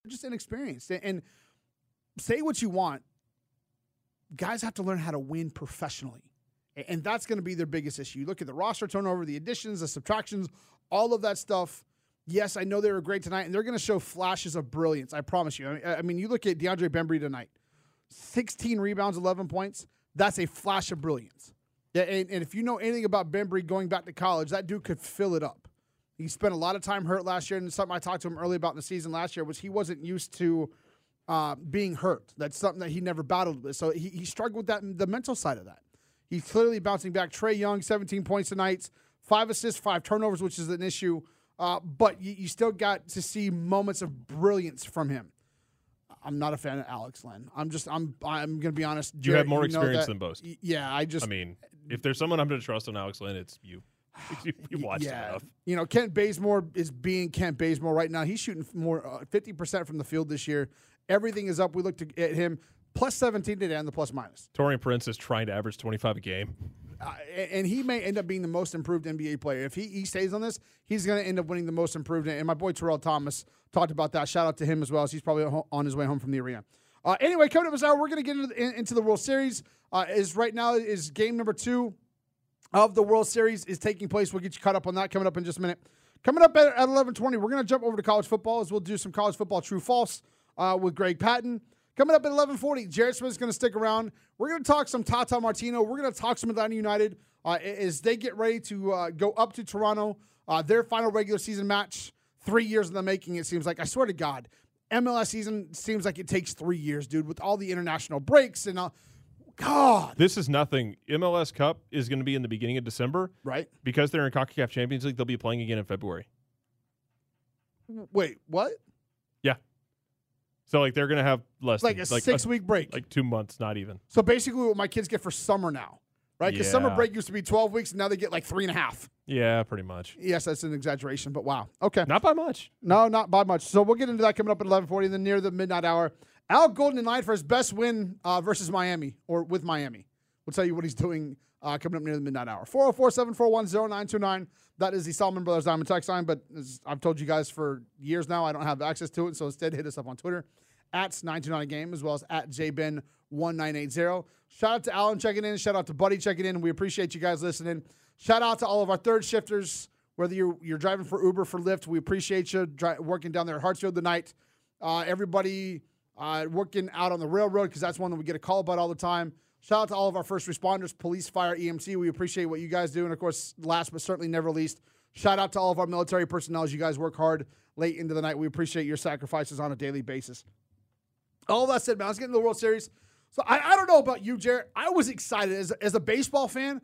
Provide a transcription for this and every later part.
just inexperienced. And say what you want, guys have to learn how to win professionally. And that's going to be their biggest issue. You look at the roster turnover, the additions, the subtractions, all of that stuff. Yes, I know they were great tonight, and they're going to show flashes of brilliance. I promise you. I mean, you look at DeAndre Bembry tonight, 16 rebounds, 11 points. That's a flash of brilliance. Yeah, and if you know anything about Bembry going back to college, that dude could fill it up. He spent a lot of time hurt last year, and something I talked to him early about in the season last year was he wasn't used to being hurt. That's something that he never battled with. So he struggled with that, the mental side of that. He's clearly bouncing back. Trae Young, 17 points tonight, 5 assists, 5 turnovers, which is an issue. But you still got to see moments of brilliance from him. I'm not a fan of Alex Len. I'm going to be honest. You have more experience than most. Yeah, I mean, if there's someone I'm going to trust on Alex Len, it's you. You watched enough. You know, Kent Bazemore is being Kent Bazemore right now. He's shooting more 50% from the field this year. Everything is up. We looked at him. Plus 17 today on the plus minus. Taurean Prince is trying to average 25 a game. And he may end up being the most improved NBA player. If he stays on this, he's going to end up winning the most improved. And my boy Terrell Thomas talked about that. Shout out to him as well, as he's probably on his way home from the arena. Anyway, coming up this hour, we're going to get into the World Series. Right now is game number 2 of the World Series is taking place. We'll get you caught up on that coming up in just a minute. Coming up at 11:20, we're going to jump over to college football as we'll do some college football true-false with Greg Patton. Coming up at 11:40, Jared Smith's going to stick around. We're going to talk some Tata Martino. We're going to talk some Atlanta United as they get ready to go up to Toronto. Their final regular season match, 3 years in the making, it seems like. I swear to God, MLS season seems like it takes 3 years, dude, with all the international breaks and God. This is nothing. MLS Cup is going to be in the beginning of December. Right. Because they're in CONCACAF Champions League, they'll be playing again in February. Wait, what? Yeah. So, they're going to have less like than, a 6-week break. Like 2 months, not even. So, basically what my kids get for summer now, right? Because summer break used to be 12 weeks, and now they get 3.5. Yeah, pretty much. Yes, that's an exaggeration, but wow. Okay. Not by much. No, not by much. So, we'll get into that coming up at 11:40, and then near the midnight hour. Al Golden in line for his best win versus Miami, or with Miami. We'll tell you what he's doing coming up near the midnight hour. 404-741-0929. That is the Solomon Brothers Diamond text line, but as I've told you guys for years now, I don't have access to it, so instead hit us up on Twitter at 929game as well as at jben1980. Shout out to Alan checking in. Shout out to Buddy checking in. We appreciate you guys listening. Shout out to all of our third shifters, whether you're driving for Uber, for Lyft. We appreciate you working down there at Hartsfield tonight. Everybody working out on the railroad, because that's one that we get a call about all the time. Shout out to all of our first responders, police, fire, EMC. We appreciate what you guys do. And, of course, last but certainly never least, shout out to all of our military personnel as you guys work hard late into the night. We appreciate your sacrifices on a daily basis. All that said, man, let's get into the World Series. So I don't know about you, Jared. I was excited as a baseball fan,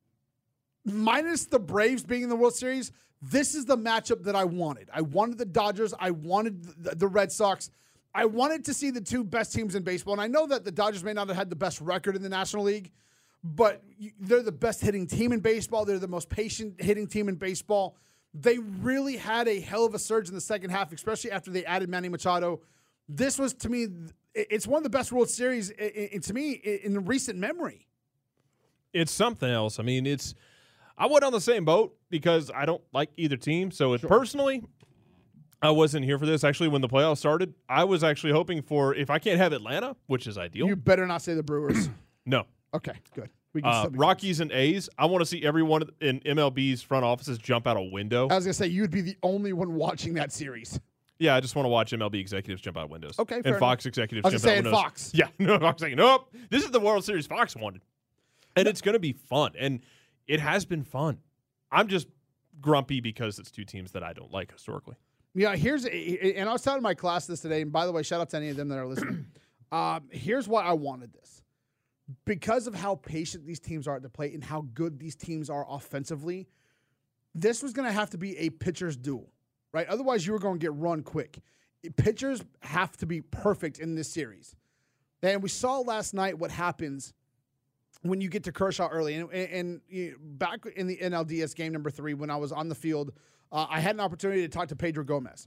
minus the Braves being in the World Series. This is the matchup that I wanted. I wanted the Dodgers. I wanted the Red Sox. I wanted to see the two best teams in baseball. And I know that the Dodgers may not have had the best record in the National League, but they're the best hitting team in baseball. They're the most patient hitting team in baseball. They really had a hell of a surge in the second half, especially after they added Manny Machado. This was, to me, it's one of the best World Series, to me, in recent memory. It's something else. I mean, I went on the same boat because I don't like either team. So personally, I wasn't here for this. Actually, when the playoffs started, I was actually hoping for, if I can't have Atlanta, which is ideal. You better not say the Brewers. No. Okay, good. Rockies and A's, I want to see everyone in MLB's front offices jump out a window. I was going to say, you'd be the only one watching that series. Yeah, I just want to watch MLB executives jump out windows. Okay, fair and Fox enough. Executives jump out windows. Fox. Yeah, no, Fox saying, nope, this is the World Series Fox wanted. And it's going to be fun. And it has been fun. I'm just grumpy because it's two teams that I don't like historically. Yeah, and I was telling my class this today, and by the way, shout out to any of them that are listening. Here's why I wanted this. Because of how patient these teams are at the plate and how good these teams are offensively, this was going to have to be a pitcher's duel, right? Otherwise, you were going to get run quick. Pitchers have to be perfect in this series. And we saw last night what happens when you get to Kershaw early. And back in the NLDS game number 3, when I was on the field, I had an opportunity to talk to Pedro Gomez.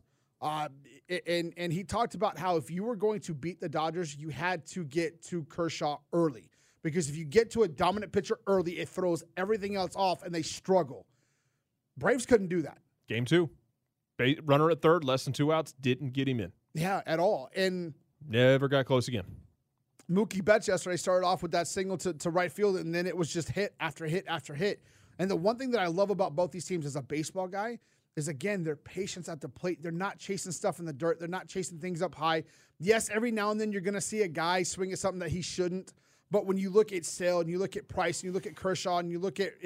And he talked about how if you were going to beat the Dodgers, you had to get to Kershaw early. Because if you get to a dominant pitcher early, it throws everything else off, and they struggle. Braves couldn't do that. Game 2. Runner at third, less than 2 outs, didn't get him in. Yeah, at all. And never got close again. Mookie Betts yesterday started off with that single to right field, and then it was just hit after hit after hit. And the one thing that I love about both these teams as a baseball guy is, again, their patience at the plate. They're not chasing stuff in the dirt. They're not chasing things up high. Yes, every now and then you're going to see a guy swing at something that he shouldn't. But when you look at Sale and you look at Price and you look at Kershaw and you look at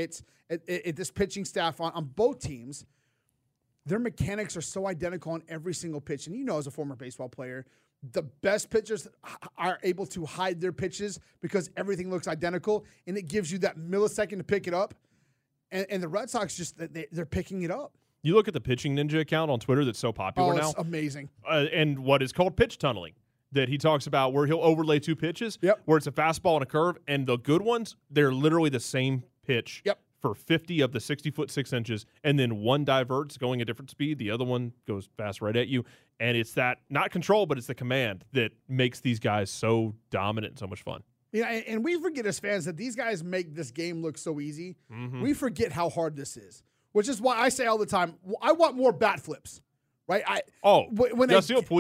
this pitching staff on both teams, their mechanics are so identical on every single pitch. And you know, as a former baseball player, the best pitchers are able to hide their pitches because everything looks identical, and it gives you that millisecond to pick it up. And the Red Sox just they're picking it up. You look at the Pitching Ninja account on Twitter that's so popular now. It's amazing. And what is called pitch tunneling that he talks about, where he'll overlay two pitches, where it's a fastball and a curve, and the good ones, they're literally the same pitch for 50 of the 60 foot 6 inches, and then one diverts going a different speed, the other one goes fast right at you, and it's that, not control, but it's the command that makes these guys so dominant and so much fun. Yeah, and we forget as fans that these guys make this game look so easy. Mm-hmm. We forget how hard this is, which is why I say all the time, I want more bat flips, right? When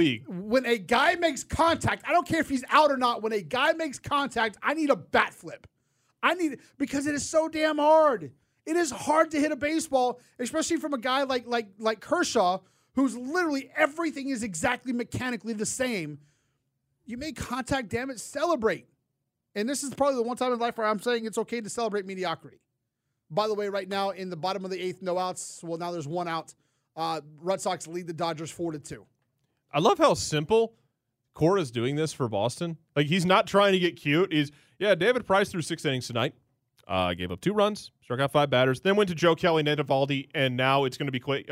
a guy makes contact, I don't care if he's out or not, when a guy makes contact, I need a bat flip. Because it is so damn hard. It is hard to hit a baseball, especially from a guy like Kershaw, who's literally everything is exactly mechanically the same. You make contact, damn it, celebrate. And this is probably the one time in life where I'm saying it's okay to celebrate mediocrity. By the way, right now in the bottom of the 8th, no outs. Well, now there's one out. Red Sox lead the Dodgers 4-2. I love how simple Cora's doing this for Boston. Like, he's not trying to get cute. David Price threw 6 innings tonight. Gave up 2 runs, struck out 5 batters, then went to Joe Kelly, Nate Eovaldi, and now it's going to be Craig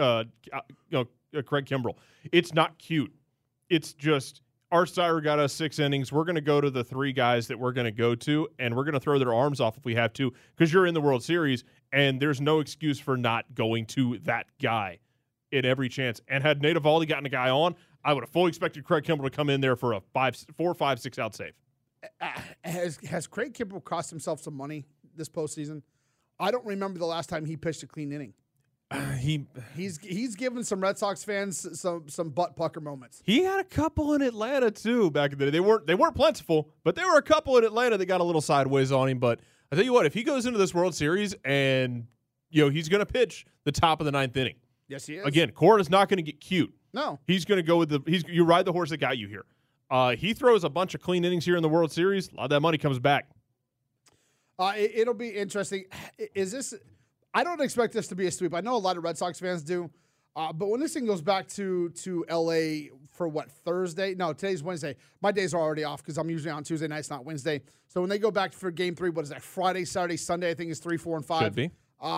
Kimbrell. It's not cute. It's just, Art Steyer got us 6 innings. We're going to go to the 3 guys that we're going to go to, and we're going to throw their arms off if we have to, because you're in the World Series, and there's no excuse for not going to that guy at every chance. And had Nate Eovaldi gotten a guy on, I would have fully expected Craig Kimbrell to come in there for a 4, 5, 6 out save. Has Craig Kimbrell cost himself some money this postseason? I don't remember the last time he pitched a clean inning. He's given some Red Sox fans some butt pucker moments. He had a couple in Atlanta too back in the day. They weren't plentiful, but there were a couple in Atlanta that got a little sideways on him. But I tell you what, if he goes into this World Series and he's going to pitch the top of the 9th inning. Yes, he is. Again, Cora's not going to get cute. No, he's going to go with you ride the horse that got you here. He throws a bunch of clean innings here in the World Series. A lot of that money comes back. It'll be interesting. I don't expect this to be a sweep. I know a lot of Red Sox fans do. But when this thing goes back to L.A. for Thursday? No, today's Wednesday. My days are already off because I'm usually on Tuesday nights, not Wednesday. So when they go back for Game 3, what is that? Friday, Saturday, Sunday, I think is 3, 4, and 5. Should be.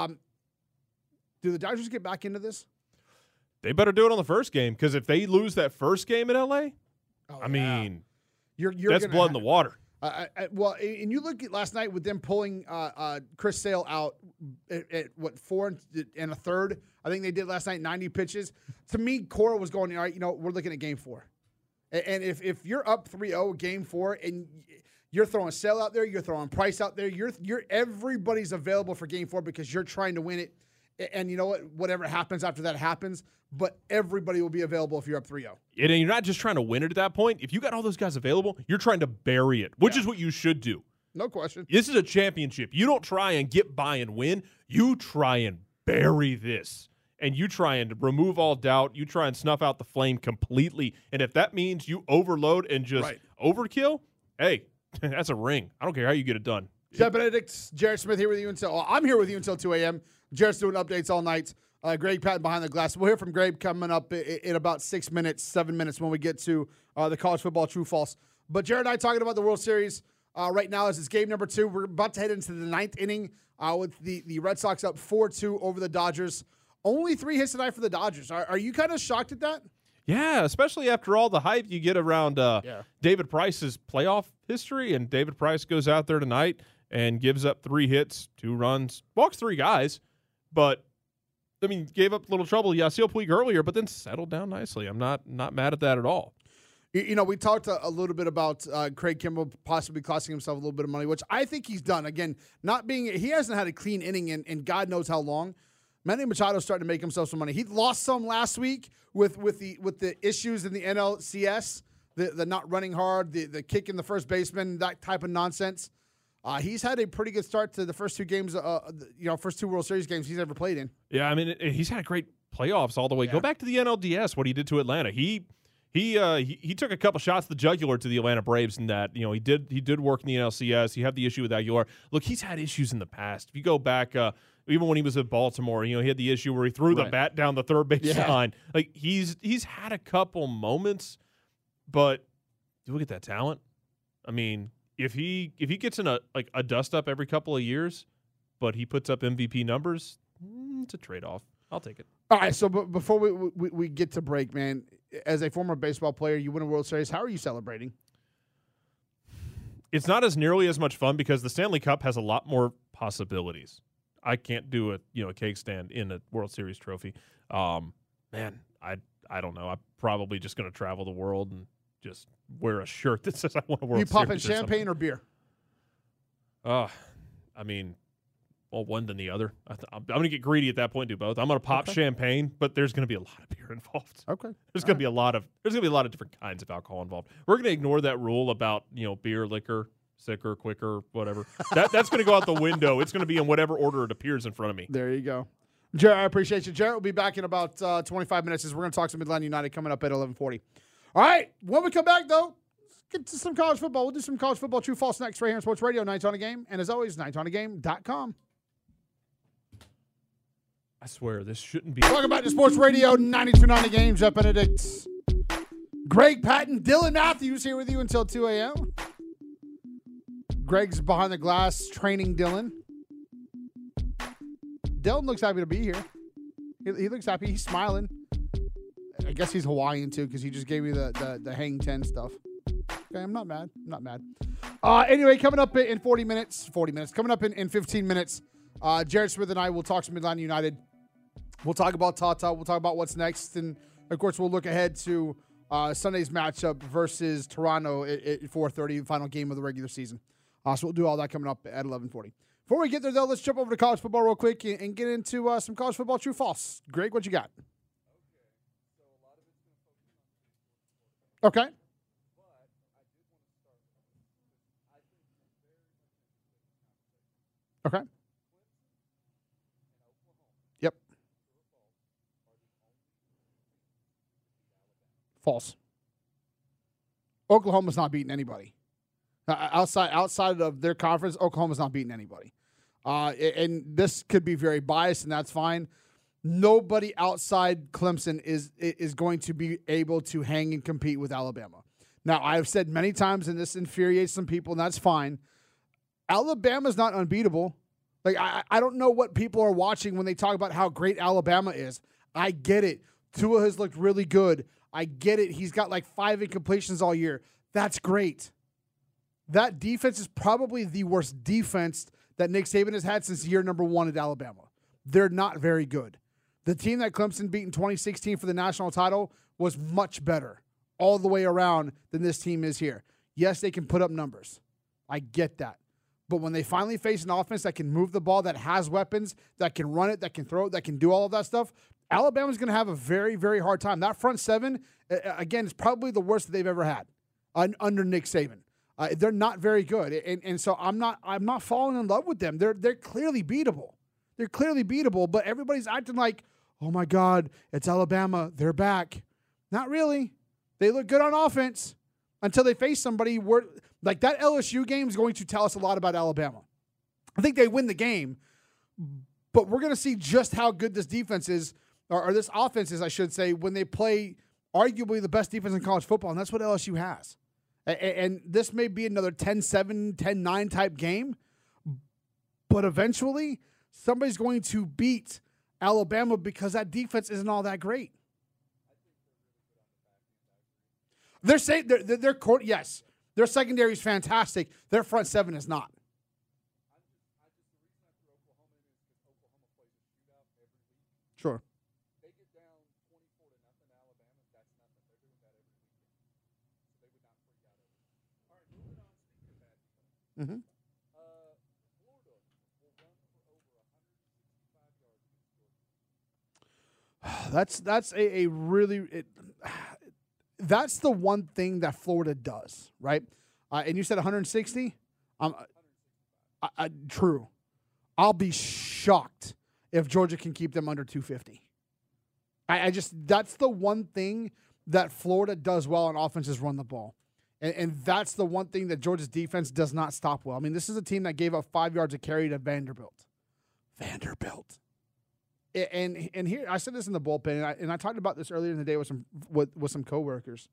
Do the Dodgers get back into this? They better do it on the first game, because if they lose that first game in L.A., mean, that's blood in the water. And you look at last night with them pulling Chris Sale out at 4 1/3. I think they did last night, 90 pitches. To me, Cora was going, all right, we're looking at Game 4. And if you're up 3-0 Game 4 and you're throwing Sale out there, you're throwing Price out there, you're everybody's available for Game 4 because you're trying to win it. And you know what? Whatever happens after that happens, but everybody will be available if you're up 3-0. And you're not just trying to win it at that point. If you got all those guys available, you're trying to bury it, which is what you should do. No question. This is a championship. You don't try and get by and win. You try and bury this. And you try and remove all doubt. You try and snuff out the flame completely. And if that means you overload and just overkill, hey, that's a ring. I don't care how you get it done. Jeff Benedict, Jared Smith here with you I'm here with you until 2 a.m. Jared's doing updates all night. Greg Patton behind the glass. We'll hear from Greg coming up in about 7 minutes when we get to the college football true false. But Jared and I talking about the World Series right now as it's game number 2. We're about to head into the 9th inning with the Red Sox up 4-2 over the Dodgers. Only 3 hits tonight for the Dodgers. Are you kind of shocked at that? Yeah, especially after all the hype you get around David Price's playoff history. And David Price goes out there tonight and gives up 3 hits, 2 runs, walks 3 guys. But, gave up a little trouble. Yasiel Puig earlier, but then settled down nicely. I'm not mad at that at all. We talked a little bit about Craig Kimbrell possibly costing himself a little bit of money, which I think he's done. Again, he hasn't had a clean inning in God knows how long. Manny Machado's starting to make himself some money. He lost some last week with the issues in the NLCS, the not running hard, the kick in the first baseman, that type of nonsense. He's had a pretty good start to the first two games, first two World Series games he's ever played in. Yeah, I mean, he's had great playoffs all the way. Yeah. Go back to the NLDS, what he did to Atlanta. He took a couple shots to the jugular to the Atlanta Braves in that, he did work in the NLCS. He had the issue with Aguilar. Look, he's had issues in the past. If you go back, even when he was at Baltimore, he had the issue where he threw the bat down the third base line. Like he's had a couple moments, but you look at that talent. I mean, if he gets in a dust up every couple of years, but he puts up MVP numbers, it's a trade off. I'll take it. All right, so before we get to break, man, as a former baseball player, you win a World Series. How are you celebrating? It's not as nearly as much fun because the Stanley Cup has a lot more possibilities. I can't do a cake stand in a World Series trophy. Man, I don't know. I'm probably just going to travel the world and just wear a shirt that says I want a World Series. You popping champagne or beer? I mean, well, one than the other. I'm going to get greedy at that point. Do both. I'm going to pop champagne, but there's going to be a lot of beer involved. Okay. There's going to be a lot of different kinds of alcohol involved. We're going to ignore that rule about beer, liquor, sicker, quicker, whatever. That's going to go out the window. It's going to be in whatever order it appears in front of me. There you go, Jared. I appreciate you. Jared will be back in about 25 minutes as we're going to talk some Midland United coming up at 11:40. All right. When we come back, though, let's get to some college football. We'll do some college football true false next right here on Sports Radio 920 on a Game, and as always, 920game.com. I swear, this shouldn't be. Welcome back to Sports Radio 92.9 The Game. Jeff Benedict, Greg Patton, Dylan Matthews here with you until 2 a.m. Greg's behind the glass training Dylan. Dylan looks happy to be here. He looks happy. He's smiling. I guess he's Hawaiian, too, because he just gave me the hang 10 stuff. Okay, I'm not mad. Anyway, coming up in 40 minutes. Coming up in 15 minutes, Jared Smith and I will talk some Midland United. We'll talk about Tata. We'll talk about what's next. And, of course, we'll look ahead to Sunday's matchup versus Toronto at 4:30, the final game of the regular season. So we'll do all that coming up at 11:40. Before we get there, though, let's jump over to college football real quick and get into some college football true false. Greg, what you got? Okay. Okay. Yep. False. Oklahoma's not beating anybody. Outside of their conference, Oklahoma's not beating anybody. And this could be very biased, and that's fine. Nobody outside Clemson is going to be able to hang and compete with Alabama. Now, I've said many times, and this infuriates some people, and that's fine, Alabama's not unbeatable. Like, I don't know what people are watching when they talk about how great Alabama is. I get it. Tua has looked really good. I get it. He's got like 5 incompletions all year. That's great. That defense is probably the worst defense that Nick Saban has had since year number 1 at Alabama. They're not very good. The team that Clemson beat in 2016 for the national title was much better all the way around than this team is here. Yes, they can put up numbers. I get that. But when they finally face an offense that can move the ball, that has weapons, that can run it, that can throw it, that can do all of that stuff, Alabama's going to have a very, very hard time. That front seven, again, is probably the worst that they've ever had under Nick Saban. They're not very good, and so I'm not falling in love with them. They're clearly beatable. They're clearly beatable, but everybody's acting like, oh my God, it's Alabama. They're back. Not really. They look good on offense until they face somebody where, like, that LSU game is going to tell us a lot about Alabama. I think they win the game, but we're going to see just how good this defense is, or this offense is, I should say, when they play arguably the best defense in college football, and that's what LSU has. And this may be another 10-7, 10-9 type game, but eventually somebody's going to beat Alabama because that defense isn't all that great. They're saying their court, yes, their secondary is fantastic. Their front seven is not. Sure. They get down 24-0 Alabama. That's nothing. They're doing that every weekend. So they would not freak out over it. All right, moving on. Speaking of bad defense, Florida will run for over 165 yards against Georgia. That's a really that's the one thing that Florida does, right? And you said 160. True. I'll be shocked if Georgia can keep them under 250. I just that's the one thing that Florida does well on offense is run the ball. And that's the one thing that Georgia's defense does not stop well. I mean, this is a team that gave up 5 yards a carry to Vanderbilt. And here I said this in the bullpen, and I talked about this earlier in the day with some coworkers.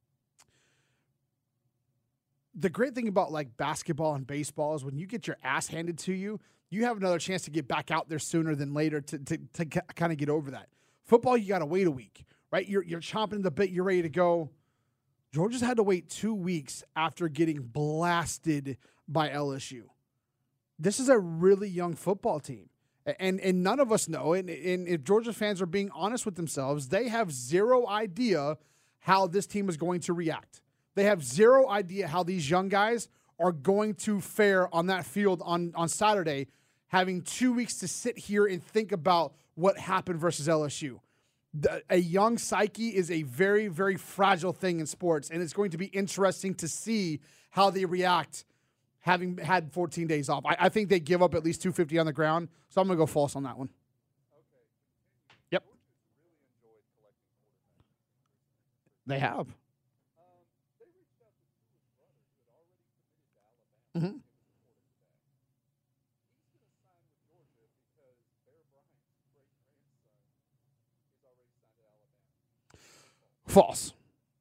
The great thing about like basketball and baseball is when you get your ass handed to you, you have another chance to get back out there sooner than later to kind of get over that. Football, you got to wait a week, right? You're chomping the bit, you're ready to go. Georgia's had to wait 2 weeks after getting blasted by LSU. This is a really young football team. And none of us know, and if Georgia fans are being honest with themselves, they have zero idea how this team is going to react. They have zero idea how these young guys are going to fare on that field on Saturday, having 2 weeks to sit here and think about what happened versus LSU. A young psyche is a very, very fragile thing in sports, and it's going to be interesting to see how they react having had 14 days off. I think they give up at least 250 on the ground, so I'm going to go false on that one. Yep. They have. Mm-hmm. False.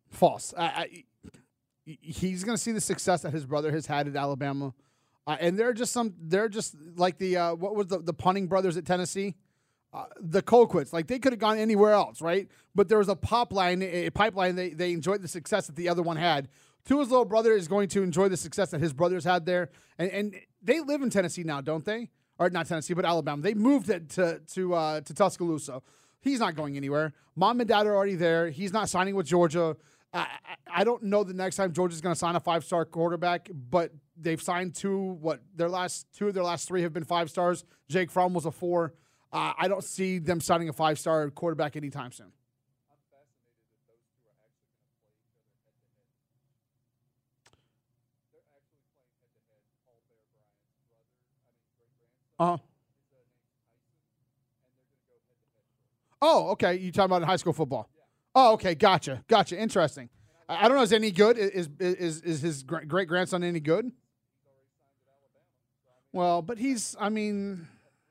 He's going to see the success that his brother has had at Alabama. And they're just like the, what was the punting brothers at Tennessee? The Colquitts. Like they could have gone anywhere else, right? But there was a pipeline. They enjoyed the success that the other one had. Tua's little brother is going to enjoy the success that his brothers had there. And they live in Tennessee now, don't they? Or not Tennessee, but Alabama. They moved it to Tuscaloosa. He's not going anywhere. Mom and dad are already there. He's not signing with Georgia. I don't know the next time Georgia's going to sign a 5-star quarterback, but they've signed two of their last 3 have been 5 stars. Jake Fromm was a 4. I don't see them signing a 5-star quarterback anytime soon. I'm fascinated that those two are actually going to play each other head-to-head. They're actually playing head-to-head. Paul Bear Bryant's brother, great-grandson, is named Tyson, and they're going to go head-to-head. Oh, okay. You talking about in high school football? Yeah. Oh, okay. Gotcha. Interesting. I don't know. Is any good? Is his great grandson any good? He's already signed at Alabama. So, well, but he's. I mean,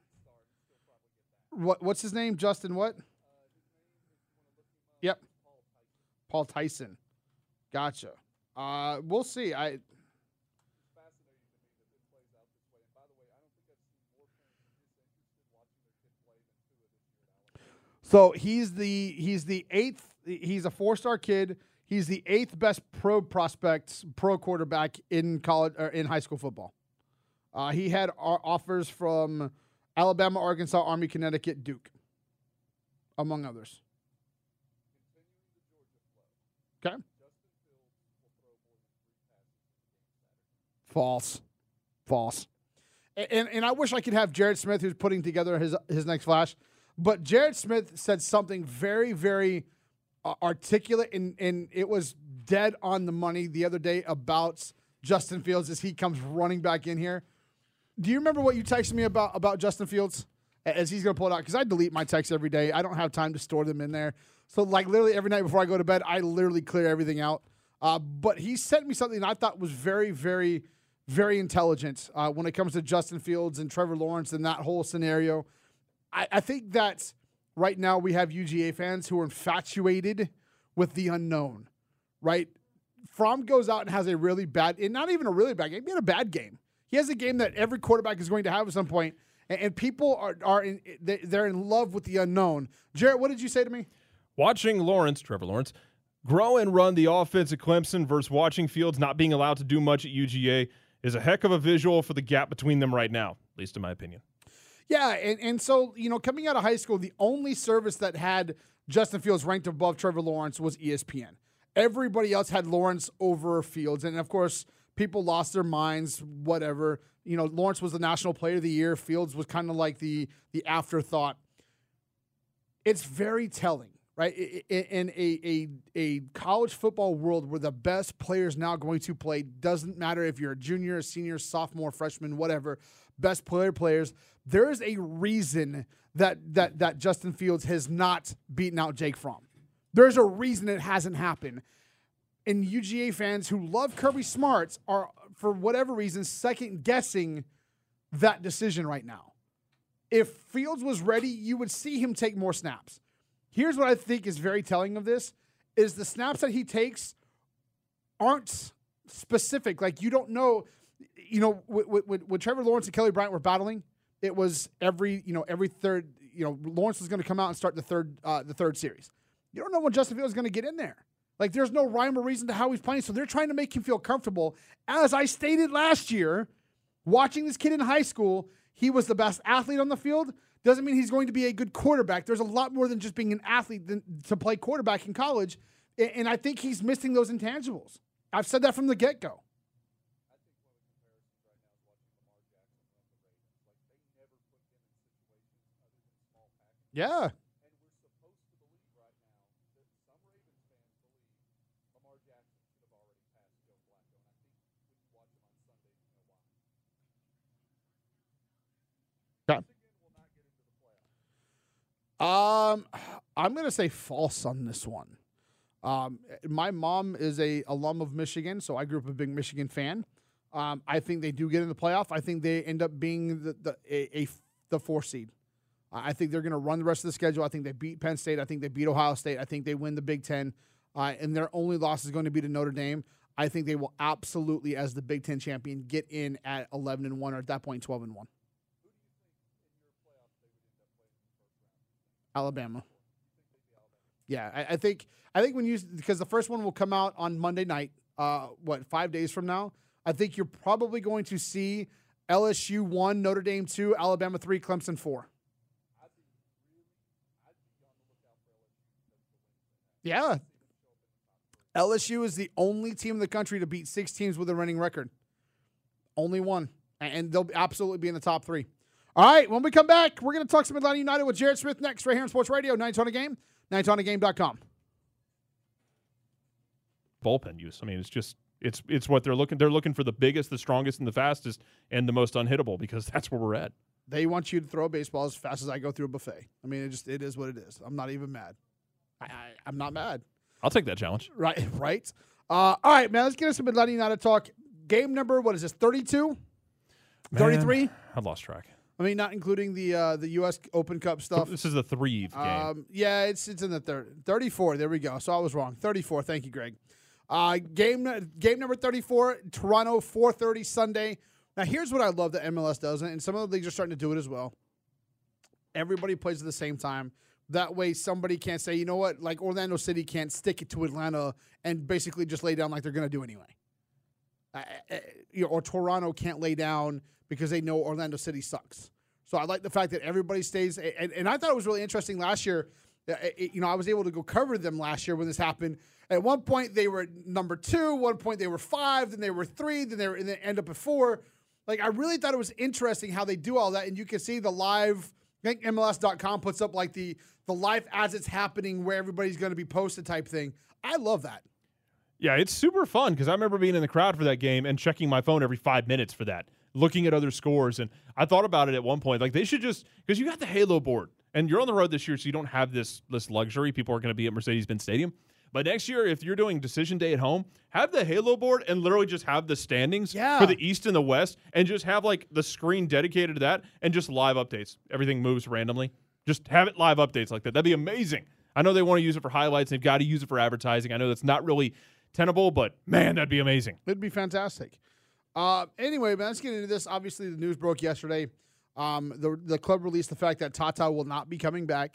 what's his name? Justin what? His name, if you want to look him up, Yep. Paul Tyson. Paul Tyson. Gotcha. We'll see. It's fascinating to me that it plays out this way. And by the way, I don't think I've seen more parents disinterested watching their kid play than Tua this year at Alabama. So he's the 8th. He's a 4-star kid. He's the 8th best pro quarterback in college or in high school football. He had offers from Alabama, Arkansas, Army, Connecticut, Duke, among others. Okay. False. And I wish I could have Jared Smith, who's putting together his next flash. But Jared Smith said something very, very articulate, and it was dead on the money the other day about Justin Fields as he comes running back in here. Do you remember what you texted me about Justin Fields as he's going to pull it out? Because I delete my texts every day. I don't have time to store them in there. So, like, literally every night before I go to bed, I literally clear everything out. But he sent me something that I thought was very, very, very intelligent when it comes to Justin Fields and Trevor Lawrence and that whole scenario. I think that right now we have UGA fans who are infatuated with the unknown, right? Fromm goes out and has a really bad, and not even a really bad game, he had a bad game. He has a game that every quarterback is going to have at some point, and people they're in love with the unknown. Jarrett, what did you say to me? Watching Trevor Lawrence, grow and run the offense at Clemson versus watching Fields not being allowed to do much at UGA is a heck of a visual for the gap between them right now, at least in my opinion. Yeah, and so, coming out of high school, the only service that had Justin Fields ranked above Trevor Lawrence was ESPN. Everybody else had Lawrence over Fields, and of course, people lost their minds, whatever. Lawrence was the National Player of the Year. Fields was kind of like the afterthought. it's very telling, right? In a college football world where the best players now going to play, doesn't matter if you're a junior, a senior, sophomore, freshman, whatever, best players, there is a reason that Justin Fields has not beaten out Jake Fromm. There's a reason it hasn't happened. And UGA fans who love Kirby Smart are, for whatever reason, second-guessing that decision right now. If Fields was ready, you would see him take more snaps. Here's what I think is very telling of this, is the snaps that he takes aren't specific. Like, you don't know, when Trevor Lawrence and Kelly Bryant were battling, it was every third, Lawrence was going to come out and start the third series. You don't know when Justin Fields is going to get in there. Like, there's no rhyme or reason to how he's playing, so they're trying to make him feel comfortable. As I stated last year, watching this kid in high school, he was the best athlete on the field. Doesn't mean he's going to be a good quarterback. There's a lot more than just being an athlete to play quarterback in college, and I think he's missing those intangibles. I've said that from the get-go. Yeah. I'm going to say false on this one. My mom is a alum of Michigan, so I grew up a big Michigan fan. I think they do get in the playoff. I think they end up being the 4 seed. I think they're going to run the rest of the schedule. I think they beat Penn State. I think they beat Ohio State. I think they win the Big Ten. And their only loss is going to be to Notre Dame. I think they will absolutely, as the Big Ten champion, get in at 11-1, or at that point 12-1. Alabama. Yeah, I think because the first one will come out on Monday night, 5 days from now. I think you're probably going to see LSU 1, Notre Dame 2, Alabama 3, Clemson 4. Yeah. LSU is the only team in the country to beat 6 teams with a winning record. Only one. And they'll absolutely be in the top 3. All right, when we come back, we're going to talk some Atlanta United with Jared Smith next right here on Sports Radio, 920 A Game, 920agame.com. Bullpen use. I mean, it's what they're looking. They're looking for the biggest, the strongest, and the fastest, and the most unhittable, because that's where we're at. They want you to throw a baseball as fast as I go through a buffet. I mean, it is what it is. I'm not even mad. I'm not mad. I'll take that challenge. Right. All right, man, let's get into some Atlanta United talk. Game number, what is this, 32? 33? I've lost track. I mean, not including the U.S. Open Cup stuff. This is the 3 game. Yeah, it's in the 34. There we go. So I was wrong. 34. Thank you, Greg. Game number 34, Toronto, 4:30 Sunday. Now, here's what I love that MLS does, and some of the leagues are starting to do it as well. Everybody plays at the same time. That way, somebody can't say, you know what, like Orlando City can't stick it to Atlanta and basically just lay down like they're going to do anyway. Or Toronto can't lay down because they know Orlando City sucks. So I like the fact that everybody stays. And I thought it was really interesting last year. I was able to go cover them last year when this happened. At one point, they were number 2. One point, they were 5. Then they were 3. Then they end up at 4. Like, I really thought it was interesting how they do all that. And you can see the live, I think MLS.com puts up like the life as it's happening where everybody's going to be posted type thing. I love that. Yeah, it's super fun because I remember being in the crowd for that game and checking my phone every 5 minutes for that, looking at other scores. And I thought about it at one point. Like, they should just – because you got the Halo board, and you're on the road this year, so you don't have this luxury. People are going to be at Mercedes-Benz Stadium. But next year, if you're doing decision day at home, have the Halo board and literally just have the standings for the East and the West and just have, like, the screen dedicated to that and just live updates. Everything moves randomly. Just have it live updates like that. That'd be amazing. I know they want to use it for highlights. They've got to use it for advertising. I know that's not really tenable, but, man, that'd be amazing. It'd be fantastic. Anyway, man, let's get into this. Obviously, the news broke yesterday. The club released the fact that Tata will not be coming back.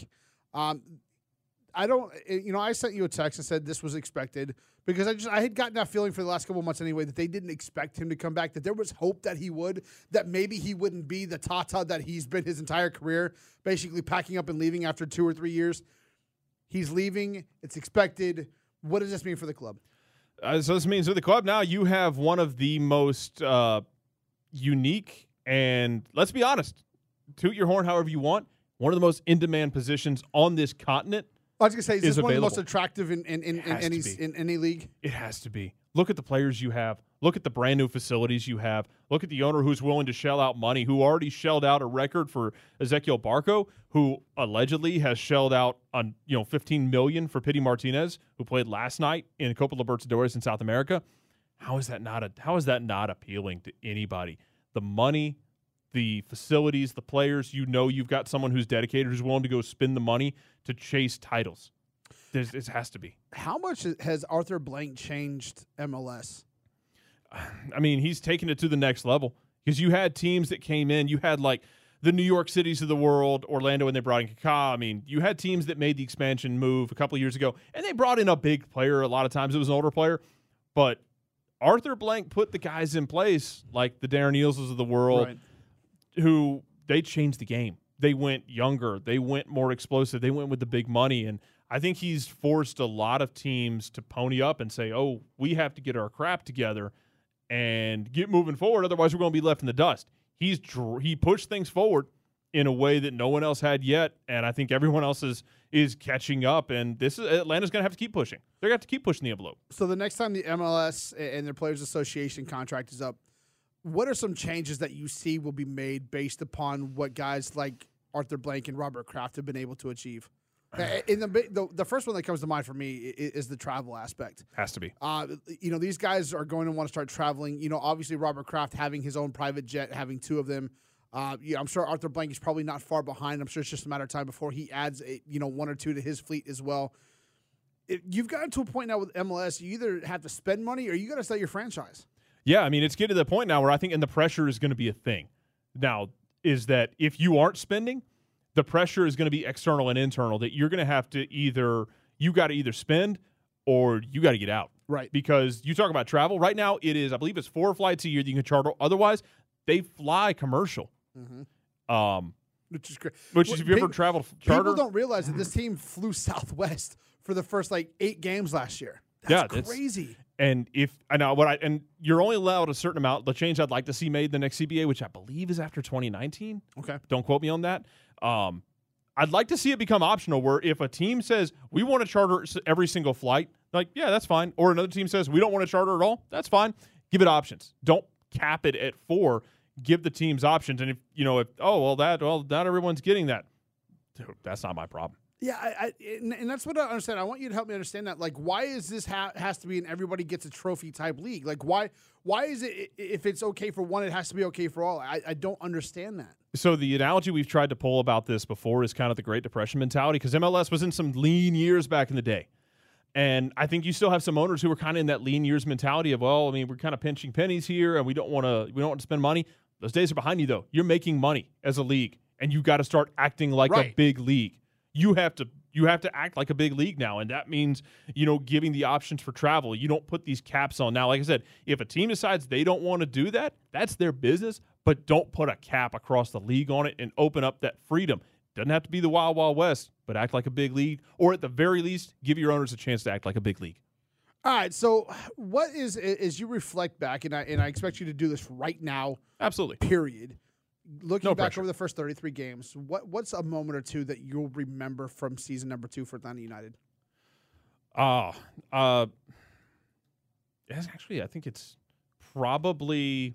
I sent you a text and said this was expected because I had gotten that feeling for the last couple of months anyway that they didn't expect him to come back, that there was hope that he would, that maybe he wouldn't be the Tata that he's been his entire career, basically packing up and leaving after 2 or 3 years. He's leaving. It's expected. What does this mean for the club? So this means for the club now you have one of the most unique and, let's be honest, toot your horn however you want, one of the most in-demand positions on this continent. I was going to say, is this one of the most available. attractive in has to be. any league? It has to be. Look at the players you have. Look at the brand new facilities you have. Look at the owner who's willing to shell out money, who already shelled out a record for Ezequiel Barco, who allegedly has shelled out on $15 million for Pity Martinez, who played last night in Copa Libertadores in South America. How is that not appealing to anybody? The money, the facilities, the players. You've got someone who's dedicated, who's willing to go spend the money to chase titles. It has to be. How much has Arthur Blank changed MLS? I mean, he's taken it to the next level because you had teams that came in. You had like the New York Cities of the world, Orlando, when they brought in Kaká. I mean, you had teams that made the expansion move a couple of years ago, and they brought in a big player. A lot of times it was an older player. But Arthur Blank put the guys in place like the Darren Ealeses of the world who they changed the game. They went younger. They went more explosive. They went with the big money. And I think he's forced a lot of teams to pony up and say, oh, we have to get our crap together and get moving forward. Otherwise, we're going to be left in the dust. He pushed things forward in a way that no one else had yet, and I think everyone else is catching up. And Atlanta's going to have to keep pushing. They're going to have to keep pushing the envelope. So the next time the MLS and their Players Association contract is up, what are some changes that you see will be made based upon what guys like Arthur Blank and Robert Kraft have been able to achieve? In the first one that comes to mind for me is the travel aspect. Has to be. These guys are going to want to start traveling. Obviously Robert Kraft having his own private jet, having two of them. I'm sure Arthur Blank is probably not far behind. I'm sure it's just a matter of time before he adds one or two to his fleet as well. You've gotten to a point now with MLS, you either have to spend money or you got to sell your franchise. Yeah, I mean, it's getting to the point now where I think, and the pressure is going to be a thing. Now, is that if you aren't spending, the pressure is going to be external and internal, that you're going to have to you got to either spend or you got to get out. Right. Because you talk about travel. Right now, I believe it's 4 flights a year that you can charter. Otherwise, they fly commercial. Mm-hmm. Which is great. If you ever traveled charter. People don't realize that this team flew Southwest for the first 8 games last year. That's crazy. And and you're only allowed a certain amount. The change I'd like to see made in the next CBA, which I believe is after 2019. Okay. Don't quote me on that. I'd like to see it become optional where if a team says we want to charter every single flight, yeah, that's fine. Or another team says we don't want to charter at all, that's fine. Give it options. Don't cap it at 4. Give the teams options. And if not everyone's getting that. Dude, that's not my problem. Yeah, and that's what I understand. I want you to help me understand that. Why is this has to be an everybody gets a trophy type league? Why is it if it's okay for one, it has to be okay for all? I don't understand that. So the analogy we've tried to pull about this before is kind of the Great Depression mentality, because MLS was in some lean years back in the day. And I think you still have some owners who are kind of in that lean years mentality of, we're kind of pinching pennies here and we don't want to spend money. Those days are behind you, though. You're making money as a league, and you got to start acting like a big league. You have to act like a big league now, and that means, giving the options for travel. You don't put these caps on. Now, like I said, if a team decides they don't want to do that, that's their business, but don't put a cap across the league on it and open up that freedom. Doesn't have to be the Wild Wild West, but act like a big league, or at the very least, give your owners a chance to act like a big league. All right, so what is, as you reflect back, and I expect you to do this right now. Absolutely. Period. Looking back pressure. over the first 33 games, what's a moment or two that you'll remember from season number 2 for Atlanta United? Actually, I think it's probably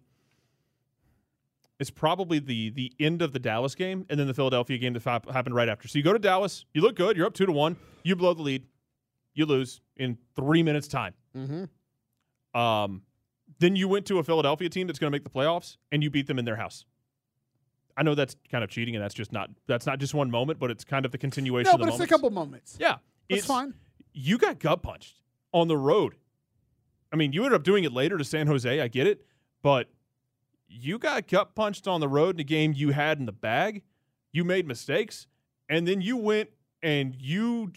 the end of the Dallas game and then the Philadelphia game that happened right after. So you go to Dallas, you look good, you're up 2-1, you blow the lead, you lose in 3 minutes time. Mm-hmm. Then you went to a Philadelphia team that's going to make the playoffs, and you beat them in their house. I know that's kind of cheating, and that's not just one moment, but it's kind of the continuation of the moments. No, but it's a couple moments. Yeah. It's fine. You got gut punched on the road. I mean, you ended up doing it later to San Jose, I get it, but you got gut punched on the road in a game you had in the bag. You made mistakes, and then you went and you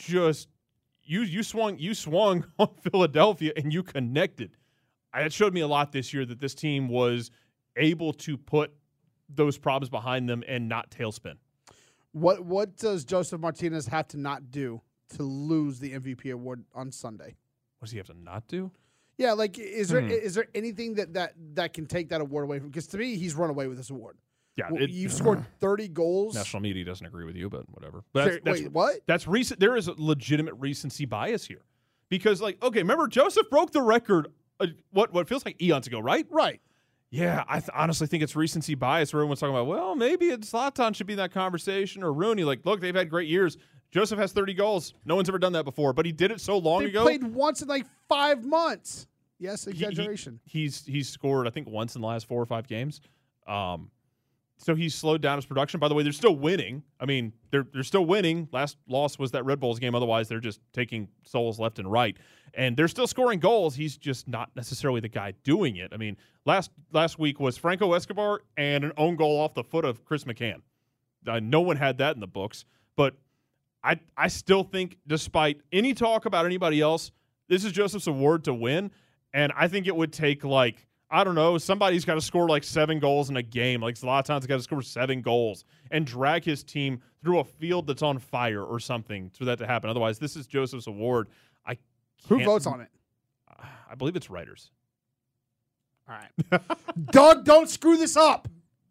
swung on Philadelphia, and you connected. It showed me a lot this year that this team was able to put those problems behind them and not tailspin. What does Joseph Martinez have to not do to lose the MVP award on Sunday? What does he have to not do? Yeah, is there anything that can take that award away from? Because to me, he's run away with this award. Yeah, You've scored 30 goals. national media doesn't agree with you, but whatever. But Wait, what? That's recent. There is a legitimate recency bias here because, like, okay, remember Joseph broke the record. What feels like eons ago, right? Right. Yeah, I honestly think it's recency bias where everyone's talking about, well, maybe Zlatan should be in that conversation or Rooney. Like, look, they've had great years. Joseph has 30 goals. No one's ever done that before, but he did it so long They ago. played once in like 5 months. Yes, exaggeration. He's scored, I think, once in the last 4 or 5 games. So he's slowed down his production. By the way, they're still winning. I mean, they're still winning. Last loss was that Red Bulls game. Otherwise, they're just taking souls left and right. And they're still scoring goals. He's just not necessarily the guy doing it. I mean, last week was Franco Escobar and an own goal off the foot of Chris McCann. No one had that in the books. But I still think, despite any talk about anybody else, this is Joseph's award to win. And I think it would take, like, I don't know, somebody's got to score like 7 goals in a game. Like Zlatan's got to score 7 goals and drag his team through a field that's on fire or something for that to happen. Otherwise, this is Joseph's award. Who votes on it? I believe it's writers. All right. Doug, don't screw this up.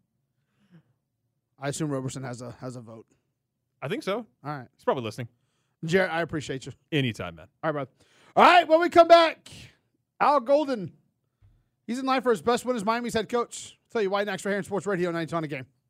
I assume Roberson has a vote. I think so. All right. He's probably listening. Jared, I appreciate you. Anytime, man. All right, brother. All right, when we come back, Al Golden. He's in line for his best win as Miami's head coach. I'll tell you why next right here in Sports Radio 92 on the Game.